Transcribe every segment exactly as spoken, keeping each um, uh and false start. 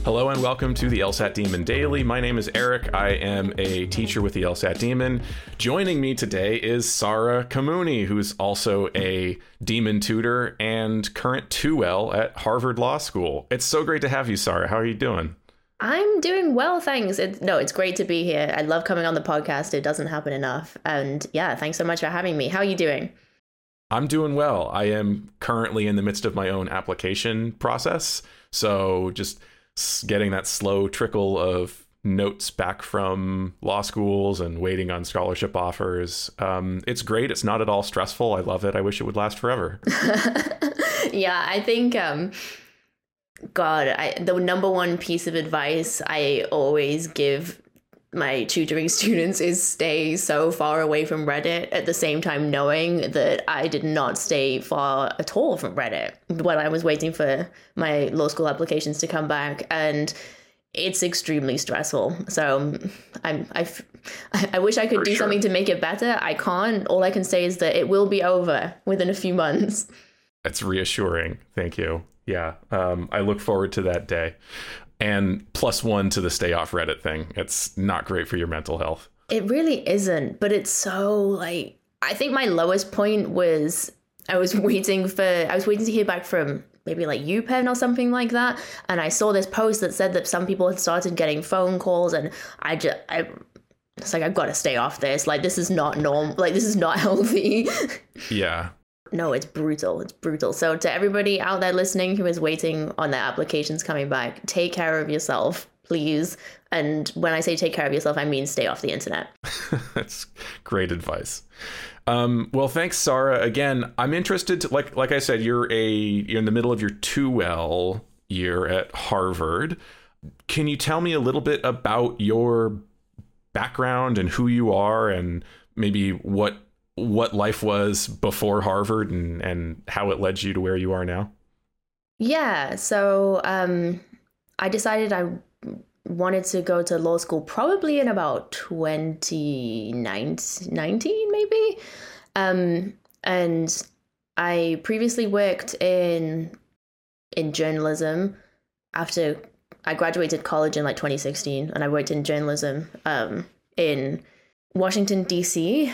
Hello and welcome to the LSAT Demon Daily. My name is Eric. I am a teacher with the LSAT Demon. Joining me today is Sarah Kamuni, who's also a Demon tutor and current two L at Harvard Law School. It's so great to have you, Sarah. How are you doing? I'm doing well, thanks. It, no, it's great to be here. I love coming on the podcast. It doesn't happen enough. And yeah, thanks so much for having me. How are you doing? I'm doing well. I am currently in the midst of my own application process. So just getting that slow trickle of notes back from law schools and waiting on scholarship offers. Um, it's great. It's not at all stressful. I love it. I wish it would last forever. Yeah, I think, um, God, I, the number one piece of advice I always give my tutoring students is stay so far away from Reddit, at the same time knowing that I did not stay far at all from Reddit when I was waiting for my law school applications to come back, and it's extremely stressful. So I'm I I wish I could For do sure. something to make it better. I can't. All I can say is that it will be over within a few months. That's reassuring. Thank you. Yeah. Um, I look forward to that day. And plus one to the stay off Reddit thing. It's not great for your mental health. It really isn't, but it's so like, I think my lowest point was I was waiting for, I was waiting to hear back from maybe like UPenn or something like that. And I saw this post that said that some people had started getting phone calls, and I just, I, it's like, I've got to stay off this. Like, this is not normal. Like, this is not healthy. Yeah. No, it's brutal. It's brutal. So to everybody out there listening who is waiting on their applications coming back, take care of yourself, please. And when I say take care of yourself, I mean stay off the internet. That's great advice. Um, well, thanks, Sarah. Again, I'm interested to, like like I said, you're a you're in the middle of your two L year at Harvard. Can you tell me a little bit about your background and who you are, and maybe what what life was before Harvard, and, and how it led you to where you are now? Yeah, so um, I decided I wanted to go to law school probably in about twenty nineteen, maybe. Um, and I previously worked in in journalism after I graduated college in like twenty sixteen, and I worked in journalism um, in Washington, D C.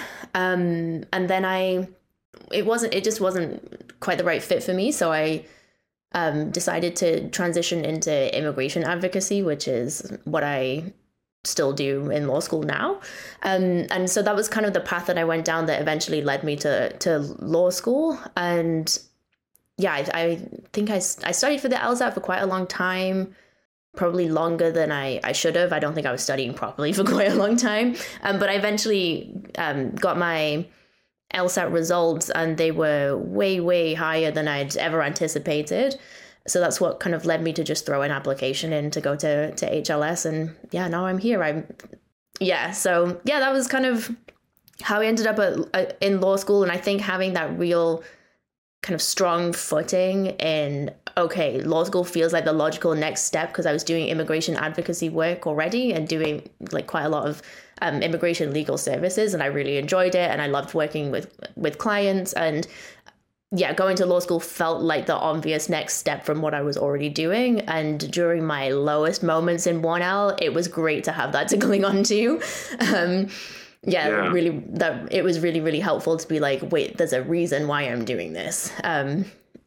Um, and then I, it wasn't, it just wasn't quite the right fit for me. So I um, decided to transition into immigration advocacy, which is what I still do in law school now. Um, and so that was kind of the path that I went down that eventually led me to, to law school. And yeah, I, I think I, I studied for the LSAT for quite a long time. Probably longer than I, I should have. I don't think I was studying properly for quite a long time. Um, but I eventually um, got my LSAT results, and they were way, way higher than I'd ever anticipated. So that's what kind of led me to just throw an application in to go to, to H L S. And yeah, now I'm here. I'm, yeah. So yeah, that was kind of how I ended up at, at, in law school. And I think having that real kind of strong footing in, okay, law school feels like the logical next step, because I was doing immigration advocacy work already and doing like quite a lot of um, immigration legal services, and I really enjoyed it, and I loved working with with clients, and yeah, going to law school felt like the obvious next step from what I was already doing. And during my lowest moments in one L, it was great to have that to cling on to. Um, Yeah, yeah, really, that it was really, really helpful to be like, wait, there's a reason why I'm doing this. Um,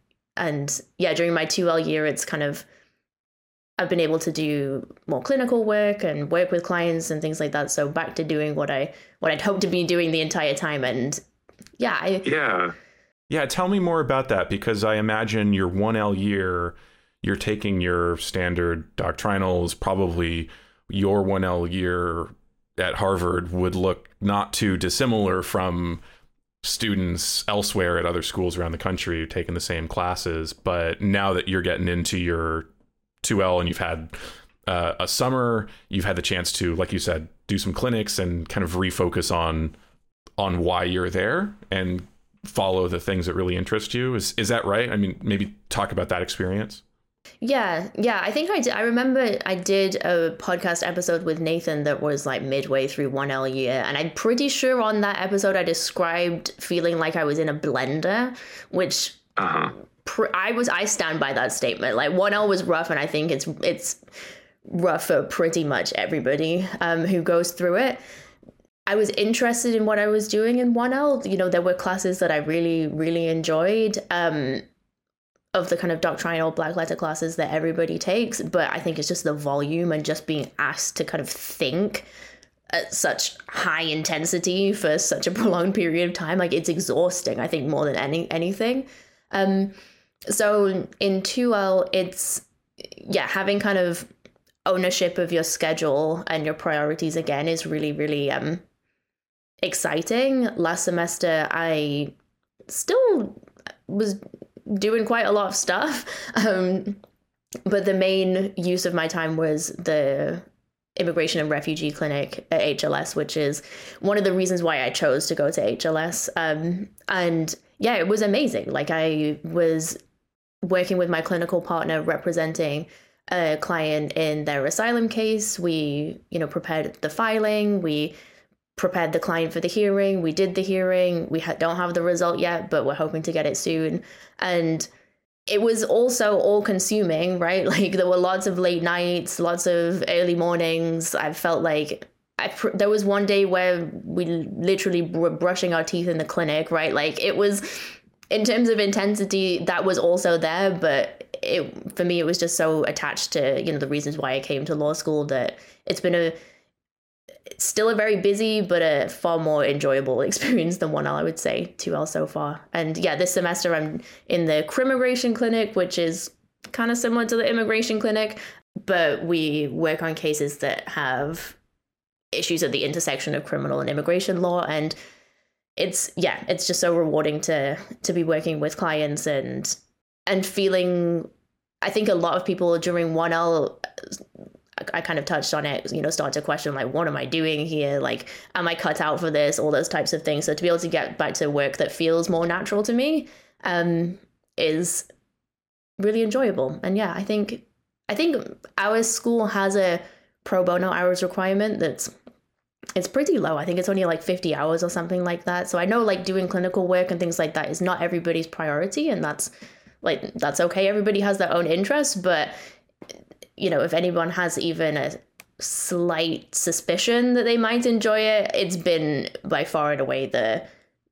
and yeah, during my two L year, it's kind of, I've been able to do more clinical work and work with clients and things like that. So back to doing what I, what I'd hoped to be doing the entire time. And yeah, I, yeah, yeah. Tell me more about that, because I imagine your one L year, you're taking your standard doctrinals, probably your one L year at Harvard would look not too dissimilar from students elsewhere at other schools around the country taking the same classes. But now that you're getting into your two L and you've had uh, a summer, you've had the chance to, like you said, do some clinics and kind of refocus on on why you're there and follow the things that really interest you. Is is that right? I mean, maybe talk about that experience. Yeah, yeah, I think I did. I remember I did a podcast episode with Nathan that was like midway through one L year. And I'm pretty sure on that episode I described feeling like I was in a blender, which uh-huh. pr- I was I stand by that statement. Like one L was rough, and I think it's it's rough for pretty much everybody um, who goes through it. I was interested in what I was doing in one L. You know, there were classes that I really, really enjoyed um, of the kind of doctrinal black letter classes that everybody takes. But I think it's just the volume and just being asked to kind of think at such high intensity for such a prolonged period of time. Like it's exhausting, I think, more than any anything. Um, so in two L, it's, yeah, having kind of ownership of your schedule and your priorities again is really, really um, exciting. Last semester, I still was doing quite a lot of stuff, um, but the main use of my time was the Immigration and Refugee Clinic at H L S, which is one of the reasons why I chose to go to H L S. Um, and yeah, it was amazing. Like I was working with my clinical partner representing a client in their asylum case. We, you know, prepared the filing. We prepared the client for the hearing. We did the hearing. We ha- don't have the result yet, but we're hoping to get it soon. And it was also all consuming, right? Like there were lots of late nights, lots of early mornings. I felt like I pr- there was one day where we literally were brushing our teeth in the clinic, right? Like it was, in terms of intensity, that was also there, but it, for me, it was just so attached to, you know, the reasons why I came to law school that it's been a, it's still a very busy, but a far more enjoyable experience than one L, I would say, two L so far. And yeah, this semester I'm in the Crimmigration Clinic, which is kind of similar to the Immigration Clinic, but we work on cases that have issues at the intersection of criminal and immigration law. And it's, yeah, it's just so rewarding to to be working with clients and and feeling, I think a lot of people during one L, I kind of touched on it, you know, start to question, like, what am I doing here? Like, am I cut out for this? All those types of things. So to be able to get back to work that feels more natural to me um, is really enjoyable. And yeah, I think, I think our school has a pro bono hours requirement that's, it's pretty low. I think it's only like fifty hours or something like that. So I know like doing clinical work and things like that is not everybody's priority. And that's like, that's okay. Everybody has their own interests, but you know, if anyone has even a slight suspicion that they might enjoy it, it's been by far and away the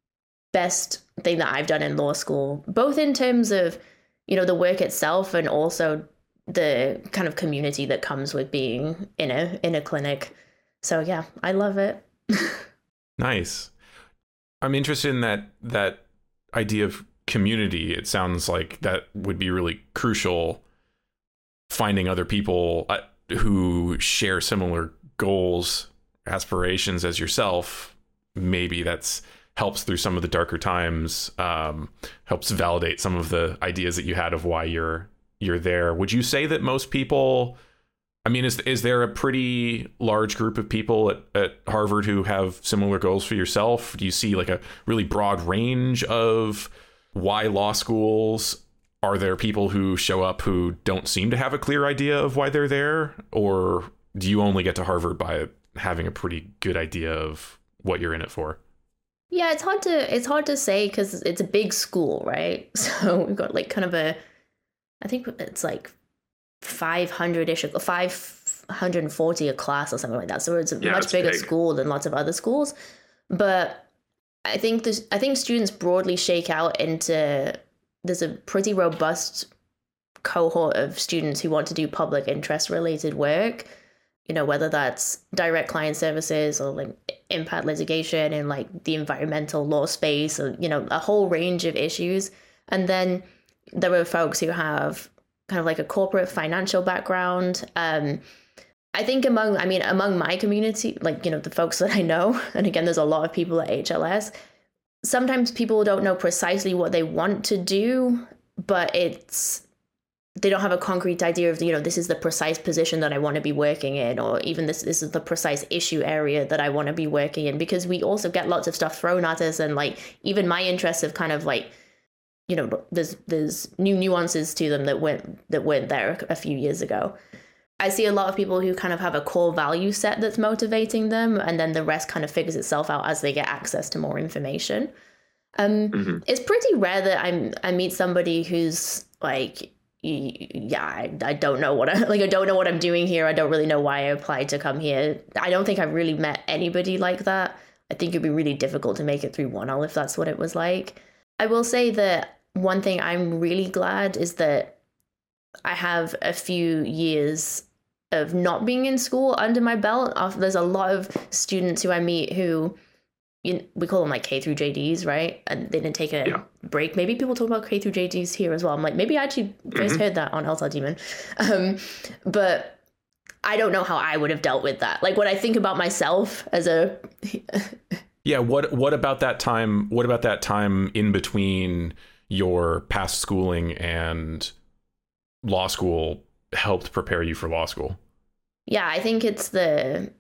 best thing that I've done in law school, both in terms of, you know, the work itself and also the kind of community that comes with being in a in a clinic. So yeah, I love it. Nice. I'm interested in that that idea of community. It sounds like that would be really crucial, finding other people uh, who share similar goals, aspirations as yourself. Maybe that's helps through some of the darker times, um, helps validate some of the ideas that you had of why you're you're there. Would you say that most people, I mean, is is there a pretty large group of people at, at Harvard who have similar goals for yourself? Do you see like a really broad range of why law schools? Are there people who show up who don't seem to have a clear idea of why they're there? Or do you only get to Harvard by having a pretty good idea of what you're in it for? Yeah, it's hard to it's hard to say because it's a big school, right? So we've got like kind of a, I think it's like five hundred-ish, five hundred forty a class or something like that. So it's a yeah, much bigger big. school than lots of other schools. But I think this, I think students broadly shake out into, there's a pretty robust cohort of students who want to do public interest related work, you know, whether that's direct client services or like impact litigation in like the environmental law space or, you know, a whole range of issues. And then there are folks who have kind of like a corporate financial background. Um, I think among, I mean, among my community, like, you know, the folks that I know, and again, there's a lot of people at H L S, sometimes people don't know precisely what they want to do, but it's, they don't have a concrete idea of, you know, this is the precise position that I want to be working in, or even this, this is the precise issue area that I want to be working in, because we also get lots of stuff thrown at us. And like, even my interests have kind of like, you know, there's, there's new nuances to them that weren't, that weren't there a few years ago. I see a lot of people who kind of have a core value set that's motivating them, and then the rest kind of figures itself out as they get access to more information. Um, Mm-hmm. it's pretty rare that I I meet somebody who's like, yeah, I, I don't know what I like. I don't know what I'm doing here. I don't really know why I applied to come here. I don't think I've really met anybody like that. I think it'd be really difficult to make it through one L if that's what it was like. I will say that one thing I'm really glad is that I have a few years of not being in school under my belt. There's a lot of students who I meet who, you know, we call them like K through J Ds, right? And they didn't take a Yeah. break. Maybe people talk about K through J Ds here as well. I'm like, maybe I actually first Mm-hmm. heard that on Elsa Demon. Um, but I don't know how I would have dealt with that. Like when I think about myself as a Yeah, what what about that time? What about that time in between your past schooling and law school helped prepare you for law school? Yeah, I think it's the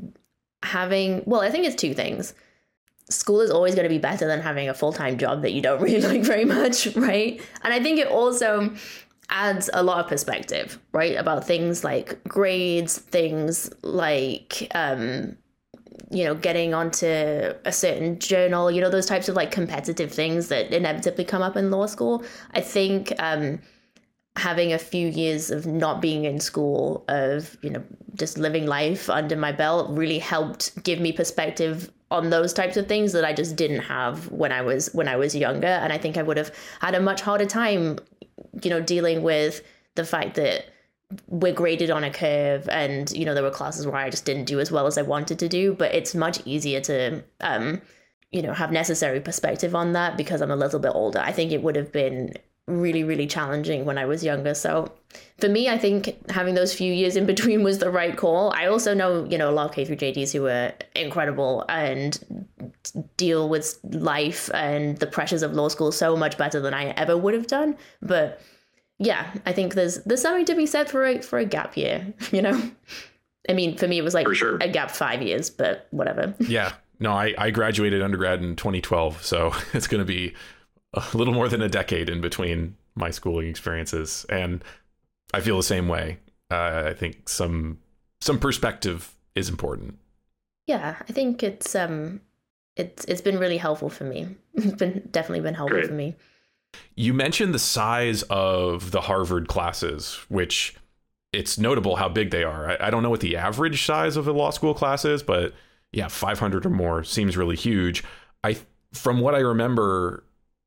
having, well, I think it's two things. School is always going to be better than having a full-time job that you don't really like very much, right? And I think it also adds a lot of perspective, right? About things like grades, things like, um, you know, getting onto a certain journal, you know, those types of like competitive things that inevitably come up in law school. I think um, having a few years of not being in school, of, you know, just living life under my belt really helped give me perspective on those types of things that I just didn't have when I was when I was younger. And I think I would have had a much harder time, you know, dealing with the fact that we're graded on a curve, and, you know, there were classes where I just didn't do as well as I wanted to do. But it's much easier to, um, you know, have necessary perspective on that because I'm a little bit older. I think it would have been really, really challenging when I was younger. So for me, I think having those few years in between was the right call. I also know, you know, a lot of K through J Ds who are incredible and deal with life and the pressures of law school so much better than I ever would have done. But yeah, I think there's there's something to be said for a for a gap year, you know? I mean, for me, it was like For sure. a gap five years, but whatever. Yeah, no, I, I graduated undergrad in twenty twelve, so it's going to be a little more than a decade in between my schooling experiences, and I feel the same way. Uh, I think some some perspective is important. Yeah, I think it's um, it's it's been really helpful for me. It's been definitely been helpful Great. for me. You mentioned the size of the Harvard classes, which it's notable how big they are. I, I don't know what the average size of a law school class is, but yeah, five hundred or more seems really huge. I, from what I remember,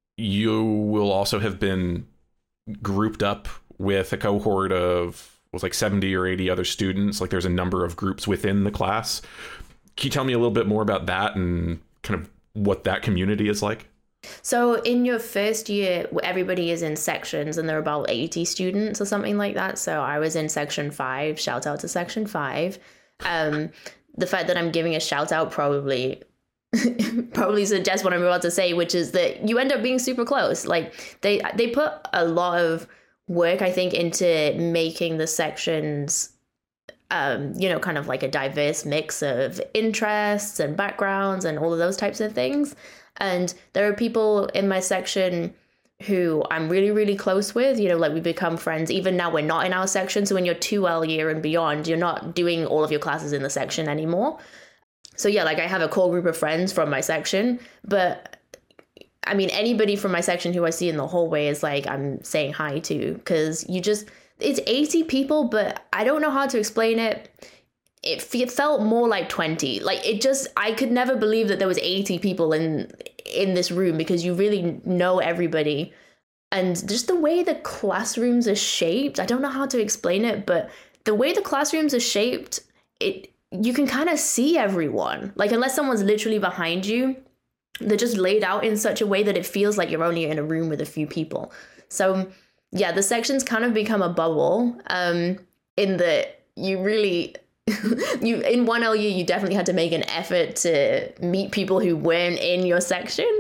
you will also have been grouped up with a cohort of, was like seventy or eighty other students. Like there's a number of groups within the class. Can you tell me a little bit more about that and kind of what that community is like? So in your first year, everybody is in sections, and there are about eighty students or something like that. So I was in section five. Shout out to section five. Um, the fact that I'm giving a shout out probably probably suggests what I'm about to say, which is that you end up being super close. Like they they put a lot of work, I think, into making the sections, um, you know, kind of like a diverse mix of interests and backgrounds and all of those types of things. And there are people in my section who I'm really, really close with, you know, like we become friends. Even now we're not in our section. So when you're two L year and beyond, you're not doing all of your classes in the section anymore. So yeah, like I have a core group of friends from my section, but I mean, anybody from my section who I see in the hallway is like, I'm saying hi to, because you just, it's eighty people, but I don't know how to explain it. It, f- it felt more like twenty. Like it just, I could never believe that there was eighty people in in this room, because you really know everybody. And just the way the classrooms are shaped, I don't know how to explain it, but the way the classrooms are shaped, it you can kind of see everyone. Like unless someone's literally behind you, they're just laid out in such a way that it feels like you're only in a room with a few people. So yeah, the sections kind of become a bubble, um, in that you really... you in one L U you definitely had to make an effort to meet people who weren't in your section,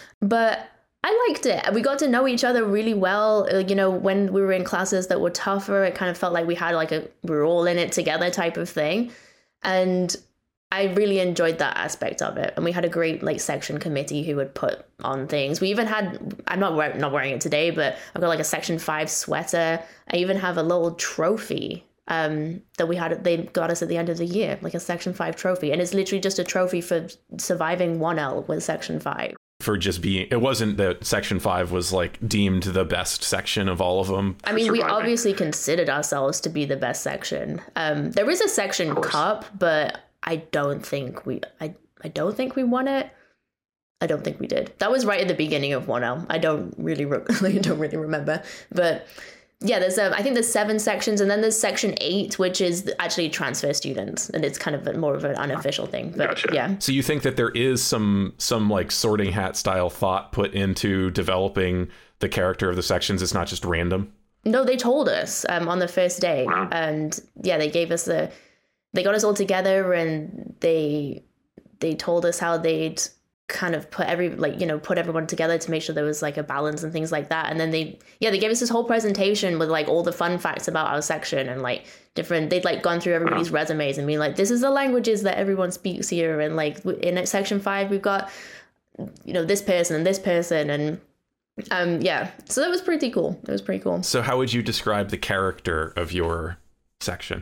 but I liked it. We got to know each other really well. You know, when we were in classes that were tougher, it kind of felt like we had like a we were all in it together type of thing, and I really enjoyed that aspect of it. And we had a great like section committee who would put on things. We even had, I'm not wearing, not wearing it today, but I've got like a section five sweater. I even have a little trophy um that we had, they got us at the end of the year, like a section five trophy, and it's literally just a trophy for surviving one L with section five. for just being, it wasn't that section five was like deemed the best section of all of them. I mean, we obviously considered ourselves to be the best section. Um, there is a section cup, but I don't think we, I, I don't think we won it. I don't think we did. That was right at the beginning of one L. I don't really, re- I don't really remember, but yeah, there's um, I think there's seven sections, and then there's section eight, which is actually transfer students, and it's kind of a, more of an unofficial thing. But gotcha. Yeah. So you think that there is some some like Sorting Hat style thought put into developing the character of the sections? It's not just random. No, they told us um, on the first day, wow. and yeah, they gave us the, they got us all together, and they they told us how they'd kind of put every like you know put everyone together to make sure there was like a balance and things like that. And then they yeah they gave us this whole presentation with like all the fun facts about our section, and like different, they'd like gone through everybody's resumes and be like, this is the languages that everyone speaks here, and like in section five we've got you know this person and this person, and um yeah so that was pretty cool. It was pretty cool. So how would you describe the character of your section?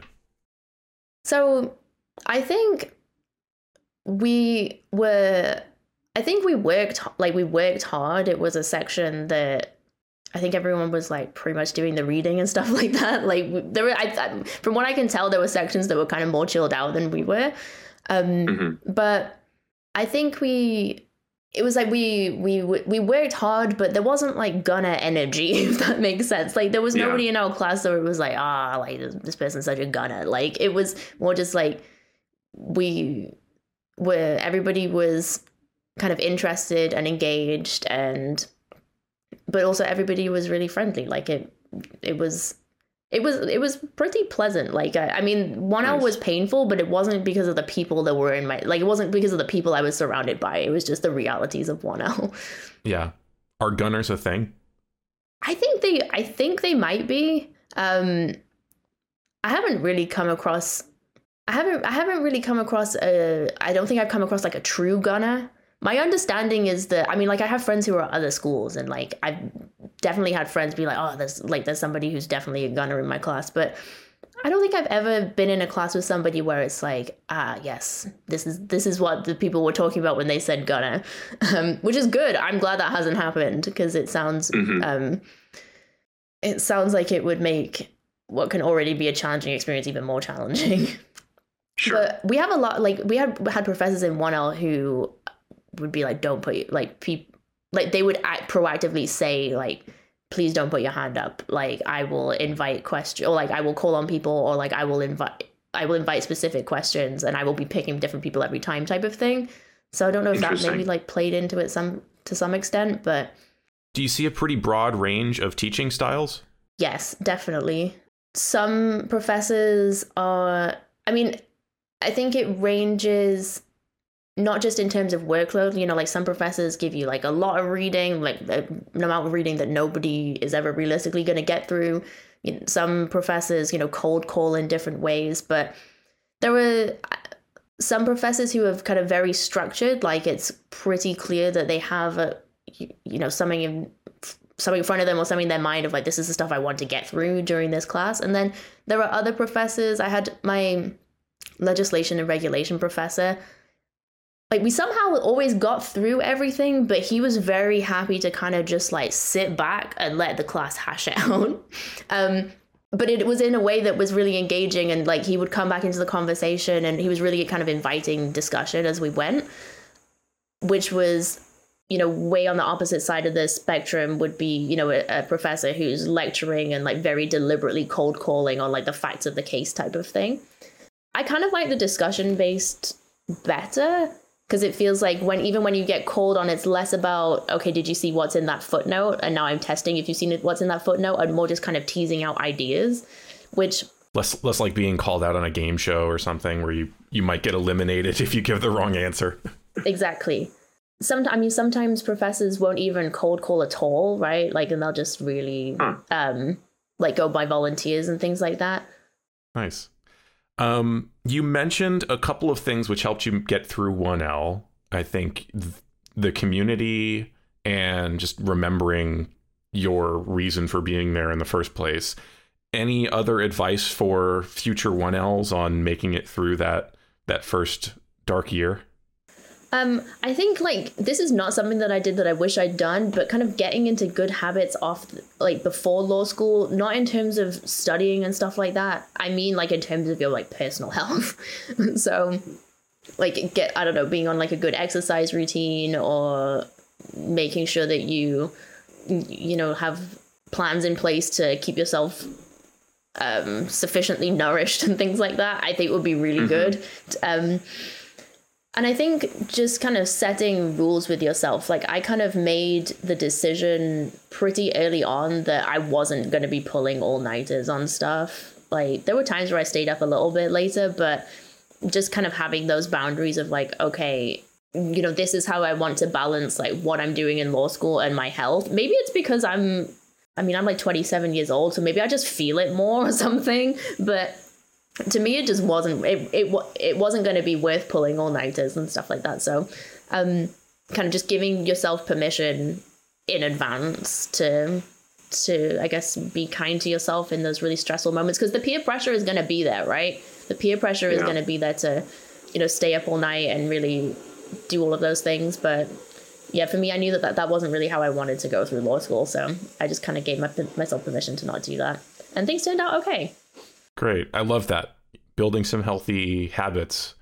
So I think we were I think we worked like we worked hard. It was a section that I think everyone was like pretty much doing the reading and stuff like that. Like there were, I, I, from what I can tell, there were sections that were kind of more chilled out than we were. Um, mm-hmm. But I think we, it was like we we we worked hard, but there wasn't like gunner energy, if that makes sense. Like there was yeah. nobody in our class that was like, ah, like this, this person's such a gunner. Like it was more just like we were, everybody was kind of interested and engaged, and but also everybody was really friendly. Like it it was it was it was pretty pleasant. Like I, I mean one L nice. was painful, but it wasn't because of the people that were in my like it wasn't because of the people I was surrounded by. It was just the realities of one L. Yeah. Are gunners a thing? I think they I think they might be. Um I haven't really come across I haven't I haven't really come across a I don't think I've come across like a true gunner. My understanding is that, I mean, like I have friends who are at other schools, and like I've definitely had friends be like, oh, there's like there's somebody who's definitely a gunner in my class. But I don't think I've ever been in a class with somebody where it's like, ah, yes, this is this is what the people were talking about when they said gunner, um, which is good. I'm glad that hasn't happened, because it sounds mm-hmm. um, it sounds like it would make what can already be a challenging experience even more challenging. Sure. But we have a lot, like we had had professors in one L who would be like, don't put like people like they would act proactively say like, please don't put your hand up, like I will invite question or like I will call on people, or like I will invite I will invite specific questions, and I will be picking different people every time type of thing. So I don't know if that maybe like played into it some to some extent. But do you see a pretty broad range of teaching styles? Yes, definitely. Some professors are, I mean, I think it ranges not just in terms of workload, you know, like some professors give you like a lot of reading, like an amount of reading that nobody is ever realistically going to get through. You know, some professors, you know, cold call in different ways, but there were some professors who have kind of very structured, like it's pretty clear that they have a, you know, something in something in front of them or something in their mind of like, this is the stuff I want to get through during this class. And then there are other professors. I had my legislation and regulation professor. Like we somehow always got through everything, but he was very happy to kind of just like sit back and let the class hash it out. Um, but it was in a way that was really engaging, and like he would come back into the conversation, and he was really kind of inviting discussion as we went, which was, you know, way on the opposite side of the spectrum would be, you know, a, a professor who's lecturing and like very deliberately cold calling on like the facts of the case type of thing. I kind of like the discussion based better, because it feels like when even when you get called on, it's less about, okay, did you see what's in that footnote? And now I'm testing if you've seen what's in that footnote, and more just kind of teasing out ideas, which less less like being called out on a game show or something where you, you might get eliminated if you give the wrong answer. Exactly. Some, I mean, sometimes professors won't even cold call at all, right? Like, and they'll just really huh. um, like go by volunteers and things like that. Nice. Um, you mentioned a couple of things which helped you get through one L. I think th- the community and just remembering your reason for being there in the first place. Any other advice for future one Ls on making it through that that first dark year? Um, I think like this is not something that I did that I wish I'd done, but kind of getting into good habits off like before law school, not in terms of studying and stuff like that. I mean like in terms of your like personal health. So like get, I don't know, being on like a good exercise routine or making sure that you, you know, have plans in place to keep yourself um, sufficiently nourished and things like that, I think would be really mm-hmm. good. Um, And I think just kind of setting rules with yourself, like I kind of made the decision pretty early on that I wasn't going to be pulling all-nighters on stuff. Like there were times where I stayed up a little bit later, but just kind of having those boundaries of like, okay, you know, this is how I want to balance like what I'm doing in law school and my health. Maybe it's because I'm, I mean, I'm like twenty-seven years old, so maybe I just feel it more or something, but to me, it just wasn't, it it, it wasn't going to be worth pulling all-nighters and stuff like that. So um, kind of just giving yourself permission in advance to, to I guess, be kind to yourself in those really stressful moments. Because the peer pressure is going to be there, right? The peer pressure is yeah. going to be there to, you know, stay up all night and really do all of those things. But yeah, for me, I knew that that, that wasn't really how I wanted to go through law school. So I just kind of gave my, myself permission to not do that. And things turned out okay. Great. I love that. Building some healthy habits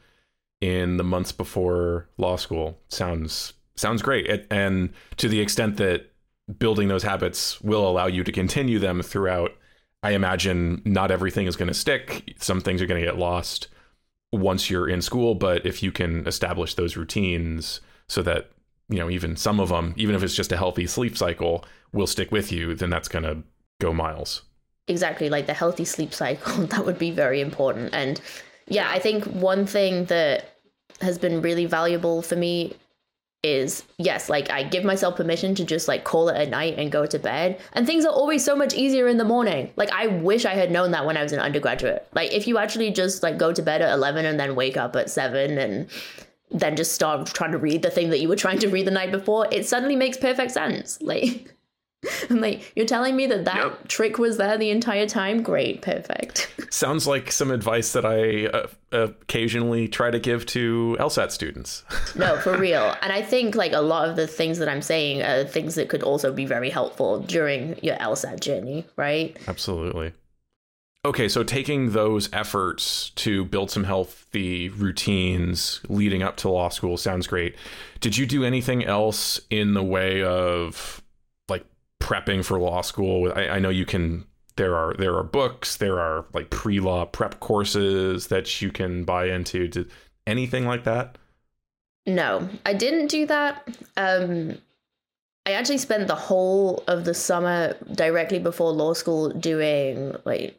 in the months before law school sounds sounds great. It, and to the extent that building those habits will allow you to continue them throughout, I imagine not everything is going to stick. Some things are going to get lost once you're in school. But if you can establish those routines so that, you know, even some of them, even if it's just a healthy sleep cycle, will stick with you, then that's going to go miles. Exactly, like the healthy sleep cycle, that would be very important. And yeah, I think one thing that has been really valuable for me is, yes, like I give myself permission to just like call it a night and go to bed. And things are always so much easier in the morning. Like I wish I had known that when I was an undergraduate. Like if you actually just like go to bed at eleven and then wake up at seven and then just start trying to read the thing that you were trying to read the night before, it suddenly makes perfect sense. Like... I'm like, you're telling me that that yep. trick was there the entire time? Great, perfect. Sounds like some advice that I uh, occasionally try to give to LSAT students. No, for real. And I think like a lot of the things that I'm saying are things that could also be very helpful during your LSAT journey, right? Absolutely. Okay, so taking those efforts to build some healthy routines leading up to law school sounds great. Did you do anything else in the way of prepping for law school? I, I know you can, there are, there are books, there are like pre-law prep courses that you can buy into. Did anything like that? No, I didn't do that. Um, I actually spent the whole of the summer directly before law school doing like,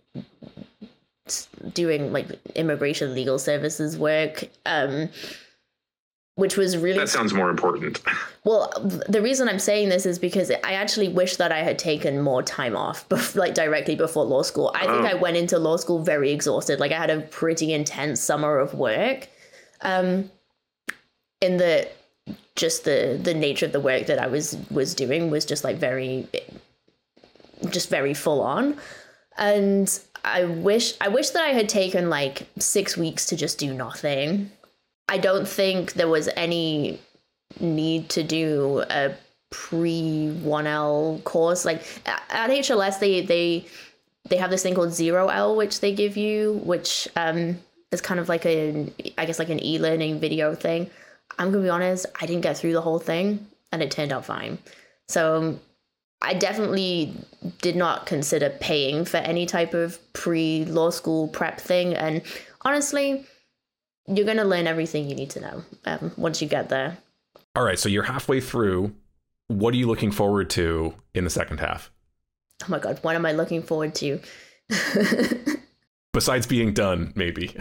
doing like immigration legal services work. Um, which was really... That sounds more important. Well, the reason I'm saying this is because I actually wish that I had taken more time off, bef- like directly before law school. I think oh. I went into law school very exhausted. Like I had a pretty intense summer of work. Um, in the just the the nature of the work that I was was doing was just like very, just very full on. And I wish I wish that I had taken like six weeks to just do nothing. I don't think there was any need to do a pre one L course. Like at H L S, they they they have this thing called zero L, which they give you, which um is kind of like a, I guess like an e-learning video thing. I'm gonna be honest, I didn't get through the whole thing, and it turned out fine. So I definitely did not consider paying for any type of pre-law school prep thing, and honestly, you're going to learn everything you need to know um, once you get there. All right. So you're halfway through. What are you looking forward to in the second half? Oh my God. What am I looking forward to? Besides being done, maybe.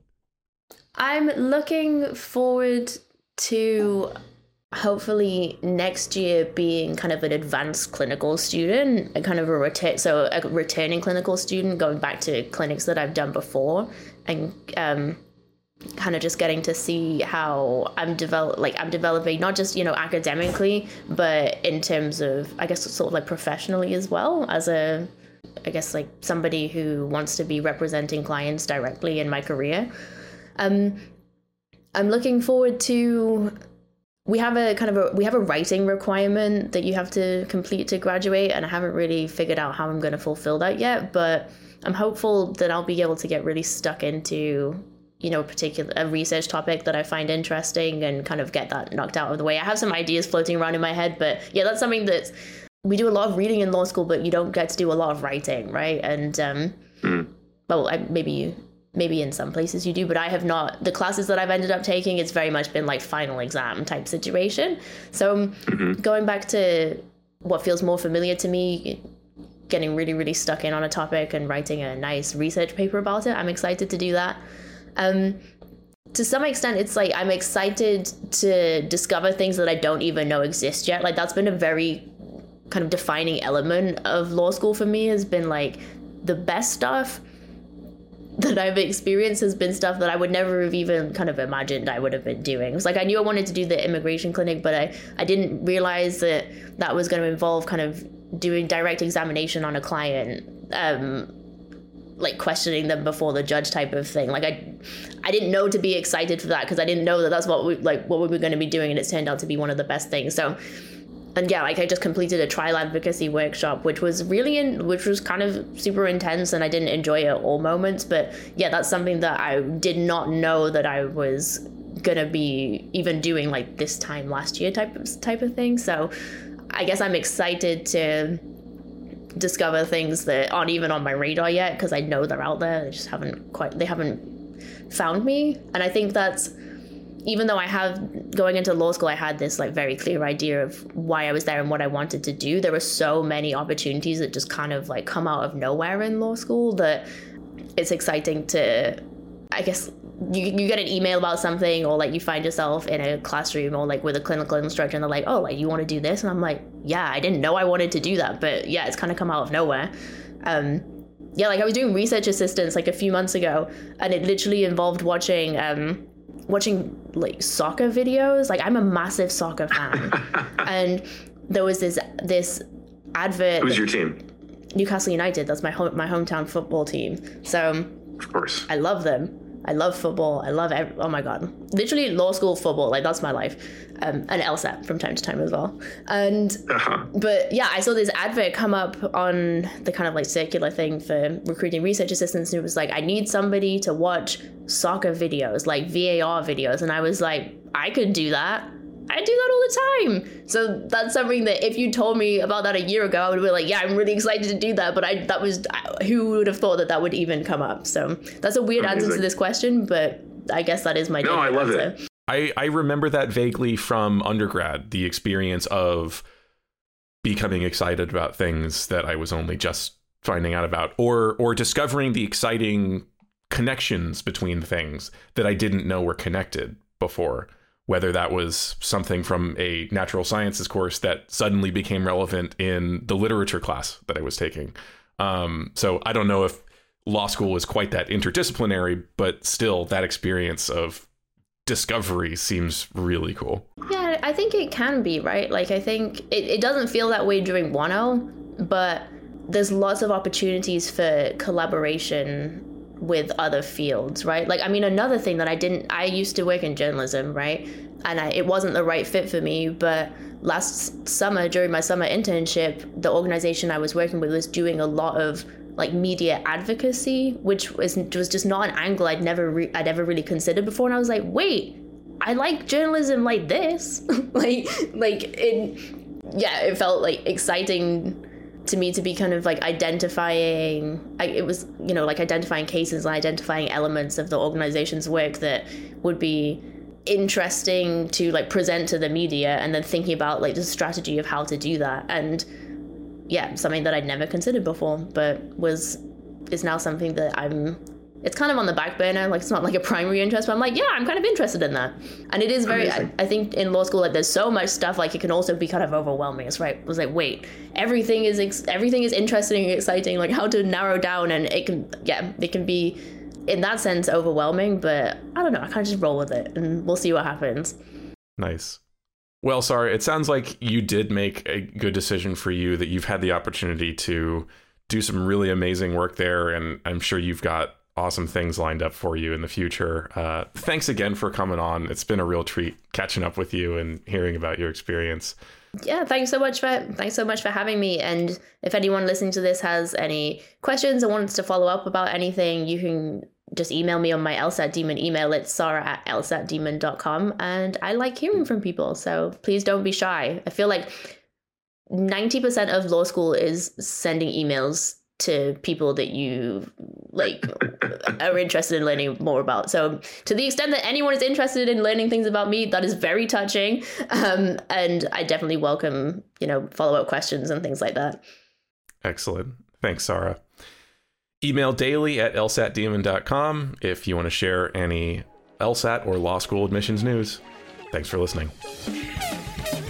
I'm looking forward to hopefully next year being kind of an advanced clinical student, a kind of a return, so a returning clinical student, going back to clinics that I've done before, and um, kind of just getting to see how I'm develop, like I'm developing, not just, you know, academically, but in terms of, I guess, sort of like professionally as well, as a, I guess, like somebody who wants to be representing clients directly in my career. Um, I'm looking forward to we have a kind of a we have a writing requirement that you have to complete to graduate, and I haven't really figured out how I'm going to fulfill that yet, but I'm hopeful that I'll be able to get really stuck into, you know, a particular a research topic that I find interesting and kind of get that knocked out of the way. I have some ideas floating around in my head, but yeah, that's something that we do a lot of reading in law school, but you don't get to do a lot of writing, right? And um, mm. well, I, maybe you. Maybe in some places you do, but I have not. The classes that I've ended up taking, it's very much been like final exam type situation. So mm-hmm. going back to what feels more familiar to me, getting really, really stuck in on a topic and writing a nice research paper about it, I'm excited to do that. Um, to some extent, it's like I'm excited to discover things that I don't even know exist yet. Like that's been a very kind of defining element of law school for me, has been like the best stuff that I've experienced has been stuff that I would never have even kind of imagined I would have been doing. It was like I knew I wanted to do the immigration clinic, but I, I didn't realize that that was going to involve kind of doing direct examination on a client, um, like questioning them before the judge type of thing. Like I, I didn't know to be excited for that because I didn't know that that's what we like what we were going to be doing, and it's turned out to be one of the best things. So. And yeah, like I just completed a trial advocacy workshop, which was really in, which was kind of super intense, and I didn't enjoy it at all moments. But yeah, that's something that I did not know that I was gonna be even doing like this time last year type of type of thing. So I guess I'm excited to discover things that aren't even on my radar yet, because I know they're out there. They just haven't quite, they haven't found me. And I think that's, even though I have, going into law school, I had this like very clear idea of why I was there and what I wanted to do. There were so many opportunities that just kind of like come out of nowhere in law school that it's exciting to, I guess, you you get an email about something, or like you find yourself in a classroom or like with a clinical instructor and they're like, oh, like you want to do this? And I'm like, yeah, I didn't know I wanted to do that, but yeah, it's kind of come out of nowhere. Um, yeah, like I was doing research assistance like a few months ago, and it literally involved watching, um, watching like soccer videos. Like I'm a massive soccer fan. And there was this this advert. Who's your team? Newcastle United. That's my home, my hometown football team. So of course, I love them. I love football. I love every, oh my god, literally law school football. Like that's my life. Um, and LSAT from time to time as well. And uh-huh. But yeah, I saw this advert come up on the kind of like circular thing for recruiting research assistants, and it was like, I need somebody to watch soccer videos, like V A R videos. And I was like, I could do that. I do that all the time. So that's something that if you told me about that a year ago, I would be like, yeah, I'm really excited to do that. But I that was, who would have thought that that would even come up? So that's a weird Amazing. answer to this question, but I guess that is my no, I love answer. it. I, I remember that vaguely from undergrad, the experience of becoming excited about things that I was only just finding out about, or or discovering the exciting connections between things that I didn't know were connected before. Whether that was something from a natural sciences course that suddenly became relevant in the literature class that I was taking. Um, so I don't know if law school was quite that interdisciplinary, but still that experience of discovery seems really cool. Yeah, I think it can be, right? Like, I think it, it doesn't feel that way during one oh, but there's lots of opportunities for collaboration with other fields, right? Like, I mean, another thing that I didn't, I used to work in journalism, right? And I, it wasn't the right fit for me, but last summer, during my summer internship, the organization I was working with was doing a lot of like media advocacy, which was, was just not an angle I'd never, re- I'd ever really considered before. And I was like, wait, I like journalism like this. like, like it, yeah, it felt like exciting to me to be kind of like identifying, I, it was, you know, like identifying cases and identifying elements of the organization's work that would be interesting to like present to the media, and then thinking about like the strategy of how to do that. And yeah, something that I'd never considered before, but was, is now something that I'm, it's kind of on the back burner. Like, it's not like a primary interest, but I'm like, yeah, I'm kind of interested in that. And it is very, I, I think in law school, like there's so much stuff, like it can also be kind of overwhelming. It's right. It was like, wait, everything is, ex- everything is interesting and exciting, like how to narrow down. And it can, yeah, it can be in that sense overwhelming, but I don't know. I kind of just roll with it and we'll see what happens. Nice. Well, Sarah, it sounds like you did make a good decision for you, that you've had the opportunity to do some really amazing work there. And I'm sure you've got awesome things lined up for you in the future. Uh, thanks again for coming on. It's been a real treat catching up with you and hearing about your experience. Yeah, thanks so much for thanks so much for having me. And if anyone listening to this has any questions or wants to follow up about anything, you can just email me on my LSAT Demon email. It's sarah at l sat demon dot com. And I like hearing from people, so please don't be shy. I feel like ninety percent of law school is sending emails to people that you like are interested in learning more about. So to the extent that anyone is interested in learning things about me, that is very touching. Um, and I definitely welcome, you know, follow-up questions and things like that. Excellent. Thanks, Sarah. Email daily at l sat demon dot com if you want to share any LSAT or law school admissions news. Thanks for listening.